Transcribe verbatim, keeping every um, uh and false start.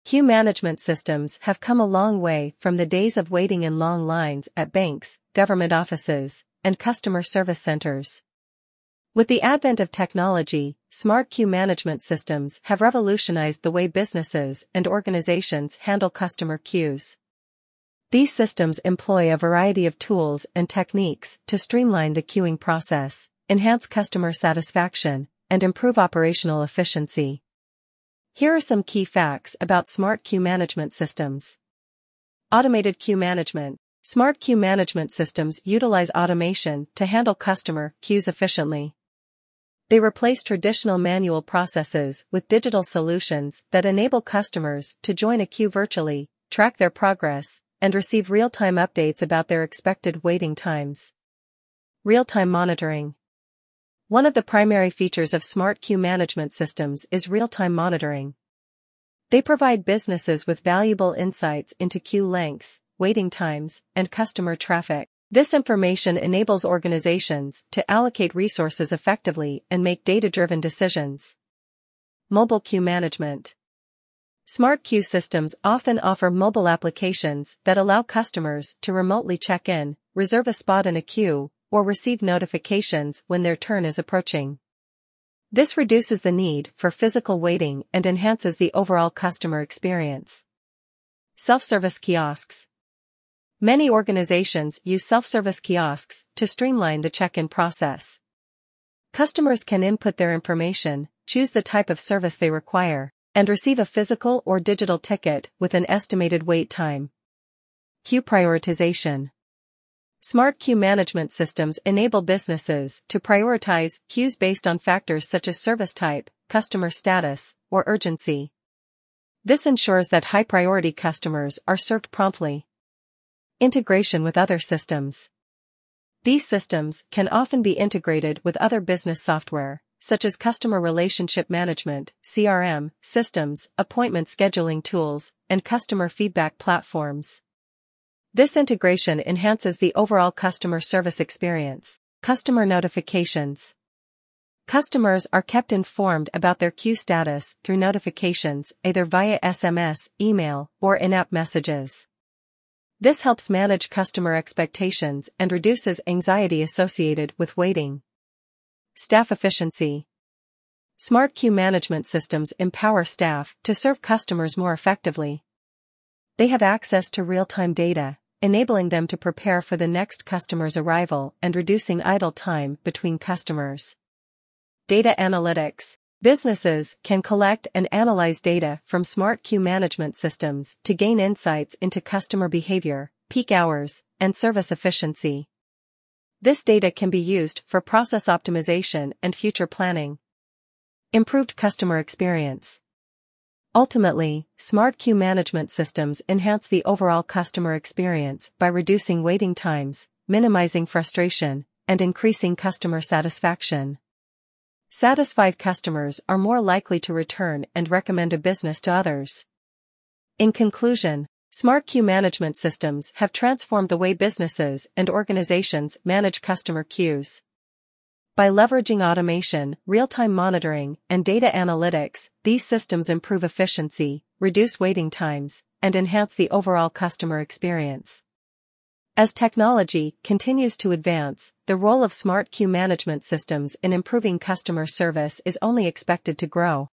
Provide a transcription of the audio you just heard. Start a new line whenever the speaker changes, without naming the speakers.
Queue management systems have come a long way from the days of waiting in long lines at banks, government offices, and customer service centers. With the advent of technology, smart queue management systems have revolutionized the way businesses and organizations handle customer queues. These systems employ a variety of tools and techniques to streamline the queuing process, enhance customer satisfaction, and improve operational efficiency. Here are some key facts about smart queue management systems. Automated queue management. Smart queue management systems utilize automation to handle customer queues efficiently. They replace traditional manual processes with digital solutions that enable customers to join a queue virtually, track their progress, and receive real-time updates about their expected waiting times. Real-time monitoring. One of the primary features of smart queue management systems is real-time monitoring. They provide businesses with valuable insights into queue lengths, waiting times, and customer traffic. This information enables organizations to allocate resources effectively and make data-driven decisions. Mobile queue management. Smart queue systems often offer mobile applications that allow customers to remotely check in, reserve a spot in a queue, or receive notifications when their turn is approaching. This reduces the need for physical waiting and enhances the overall customer experience. Self-service kiosks. Many organizations use self-service kiosks to streamline the check-in process. Customers can input their information, choose the type of service they require, and receive a physical or digital ticket with an estimated wait time. Queue prioritization. Smart queue management systems enable businesses to prioritize queues based on factors such as service type, customer status, or urgency. This ensures that high-priority customers are served promptly. Integration with other systems. These systems can often be integrated with other business software, such as customer relationship management, C R M, systems, appointment scheduling tools, and customer feedback platforms. This integration enhances the overall customer service experience. Customer notifications. Customers are kept informed about their queue status through notifications, either via S M S, email, or in-app messages. This helps manage customer expectations and reduces anxiety associated with waiting. Staff efficiency. Smart queue management systems empower staff to serve customers more effectively. They have access to real-time data, enabling them to prepare for the next customer's arrival and reducing idle time between customers. Data analytics. Businesses can collect and analyze data from smart queue management systems to gain insights into customer behavior, peak hours, and service efficiency. This data can be used for process optimization and future planning. Improved customer experience. Ultimately, smart queue management systems enhance the overall customer experience by reducing waiting times, minimizing frustration, and increasing customer satisfaction. Satisfied customers are more likely to return and recommend a business to others. In conclusion, smart queue management systems have transformed the way businesses and organizations manage customer queues. By leveraging automation, real-time monitoring, and data analytics, these systems improve efficiency, reduce waiting times, and enhance the overall customer experience. As technology continues to advance, the role of smart queue management systems in improving customer service is only expected to grow.